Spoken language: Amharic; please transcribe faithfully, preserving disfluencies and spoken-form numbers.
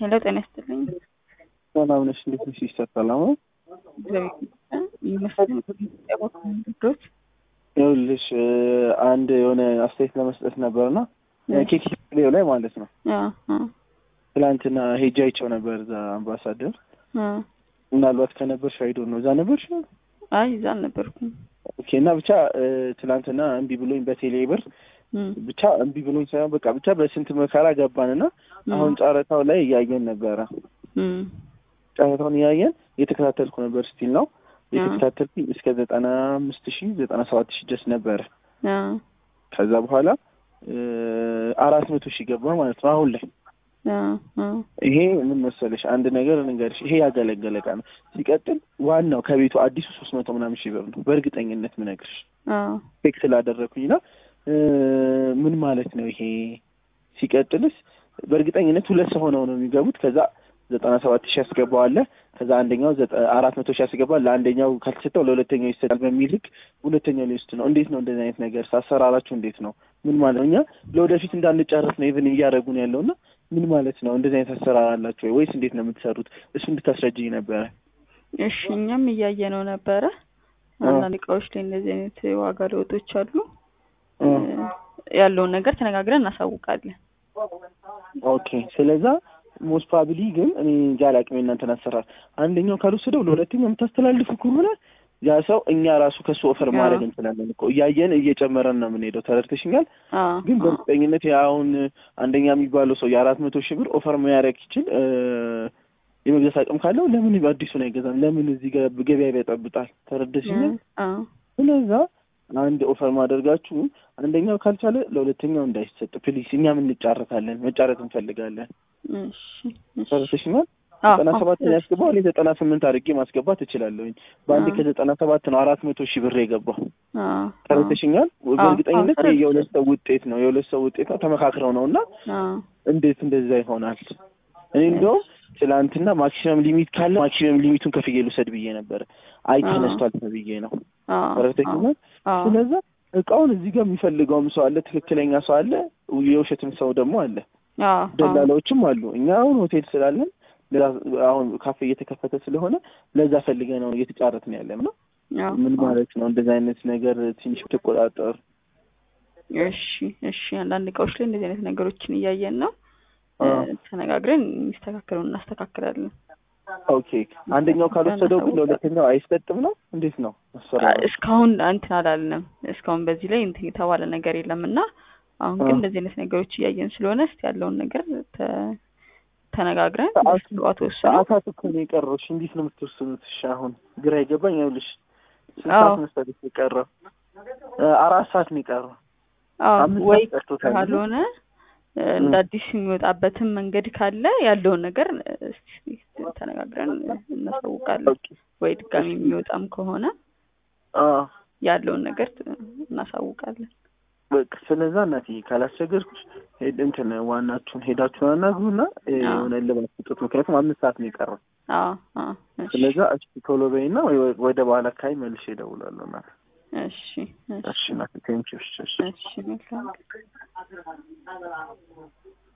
ሄሎ ጤና ይስጥልኝ። ሰላም ነሽ? እንዴት ነሽ? ይሰጣላው ይኸውልሽ አንድ የሆነ አስተያየት ለመስጠት ነበርና ኬክ ላይ ማለት ነው። አዎ ትላንትና ሄጄ አይቼው ነበር እዛ አምባሳደር። አዎ ምናልባት ከነበርሽ አይዶ ነው እዛ ነበርሽ? አይ እዛ አልነበርኩም። ኦኬ። እና ብቻ ትላንትና እምቢ ብሎኝ በቴሌ ብር ብቻ እምቢ ብሎኝ ሳይሆን በቃ ብቻ በስንት መከራ ገባንና አሁን ጨረታው ላይ እያየን ነበረ። ጨረታውን እያየን የተከታተልኩ ነበር። ስቲል ነው የተከታተልኩኝ እስከ ዘጠና አምስት ሺህ ዘጠና ሰባት ሺህ ድረስ ነበር። አዎ ከዛ በኋላ አራት መቶ ሺህ ገባ ማለት ነው አሁን ላይ። አዎ ይሄ ምን መሰለሽ አንድ ነገር ልንገርሽ፣ ይሄ ያገለገለ ዕቃ ነው። ሲቀጥል ዋናው ከቤቱ አዲሱ ሶስት መቶ ምናምን ሺህ ብር ነው በእርግጠኝነት ምነግርሽ። አዎ ቼክ ስላደረኩኝና ምን ማለት ነው ይሄ? ሲቀጥልስ በእርግጠኝነት ሁለት ሰው ሆነው ነው የሚገቡት። ከዛ ዘጠና ሰባት ሺህ ያስገባዋል። ከዛ አንደኛው አራት መቶ ሺህ ያስገባል። ለአንደኛው ካልተሰጠው ለሁለተኛው ይሰጣል በሚል ህግ ሁለተኛው ሊወስድ ነው። እንዴት ነው እንደዚህ አይነት ነገር ሳሰራራችሁ? እንዴት ነው? ምን ማለት ነው? እኛ ለወደፊት እንዳንጨርስ ነው ኢቭን እያደረጉን ያለውና ምን ማለት ነው? እንደዚህ አይነት አሰራር አላችሁ ወይ ወይስ እንዴት ነው የምትሰሩት? እሱ እንድታስረጅኝ ነበረ። እሺ እኛም እያየነው ነበረ። አንዳንድ እቃዎች ላይ እንደዚህ አይነት ዋጋ ለውጦች አሉ። ያለውን ነገር ተነጋግረን እናሳውቃለን። ኦኬ። ስለዛ ሞስት ፕሮባብሊ ግን እኔ ጃላቅም እናንተን አሰራር አንደኛው ካልወሰደው ለሁለተኛው የምታስተላልፉ ከሆነ ያ ሰው እኛ ራሱ ከሱ ኦፈር ማድረግ እንችላለን እኮ እያየን እየጨመረን ነው የምንሄደው። ተረድተሽኛል? ግን በእርግጠኝነት አሁን አንደኛ የሚባለው ሰው የአራት መቶ ሺህ ብር ኦፈር ማያረግ ይችል የመግዛት አቅም ካለው ለምን አዲሱን አይገዛም? ለምን እዚህ ጋር ገበያ ያጠብጣል? ተረድተሽኛል? ስለዛ አንድ ኦፈር ማድረጋችሁ አንደኛው ካልቻለ ለሁለተኛው እንዳይሰጥ ፕሊስ። እኛም እንጫረታለን፣ መጫረት እንፈልጋለን። እሺ እሺ ተረድተሽኛል? ዘጠና ሰባት ነው ያስገባው። እኔ ዘጠና ስምንት አድርጌ ማስገባት እችላለሁኝ። በአንድ ከዘጠና ሰባት ነው አራት መቶ ሺህ ብር የገባው። አዎ ተረድተሽኛል? በእርግጠኝነት የሁለት ሰው ውጤት ነው የሁለት ሰው ውጤት ነው። ተመካክረው ነውና እንዴት እንደዛ ይሆናል? እኔ እንደውም ትላንትና ማክሲመም ሊሚት ካለ ማክሲመም ሊሚቱን ከፍዬ ልውሰድ ብዬ ነበር። አይ ተነስቷል ብዬ ነው። ተረድተሽኛል? ስለዚህ እቃውን እዚህ ጋር የሚፈልገውም ሰው አለ፣ ትክክለኛ ሰው አለ፣ የውሸትም ሰው ደግሞ አለ። አዎ ደላላዎችም አሉ። እኛ አሁን ሆቴል ስላለን አሁን ካፌ እየተከፈተ ስለሆነ ለዛ ፈልገ ነው እየተጫረትን ያለ ነው። ምን ማለት ነው? እንደዚህ አይነት ነገር ትንሽ ተቆጣጣር። እሺ እሺ አንዳንድ እቃዎች ላይ እንደዚህ አይነት ነገሮችን እያየን ነው። ተነጋግረን የሚስተካከለውን እናስተካክላለን። ኦኬ። አንደኛው ካልወሰደው ግን ለሁለተኛው አይሰጥም ነው? እንዴት ነው? እስካሁን እንትን አላልንም። እስካሁን በዚህ ላይ እንትን የተባለ ነገር የለምና አሁን ግን እንደዚህ አይነት ነገሮች እያየን ስለሆነ እስቲ ያለውን ነገር ተነጋግረን ሰዓት ወስነን ሰዓታት እኮ ነው የቀረውሽ። እንዴት ነው የምትወስኑት? እሺ አሁን ግራ ይገባኝ። ይኸውልሽ ሰዓት መስጠት የቀረው አራት ሰዓት ነው የቀረው። አዎ ወይ ካልሆነ እንደ አዲስ የሚወጣበትን መንገድ ካለ ያለውን ነገር እስቲ ተነጋግረን እናሳውቃለን። ወይ ድጋሚ የሚወጣም ከሆነ አዎ ያለውን ነገር እናሳውቃለን። በቃ ስለዛ እናቴ ካላስቸገርኩሽ ሄድ እንትን ዋናችሁን ሄዳችሁ አናግሩና የሆነ ልባት ጥጥ ምክንያቱም አምስት ሰዓት ነው የቀረው። አዎ አዎ ስለዛ እሺ ቶሎ በይና ወደ በኋላ አካባቢ መልሼ እደውላለሁ ማለት ነው። እሺ እሺ እናቴ ቴንኪው። እሺ እሺ መልካም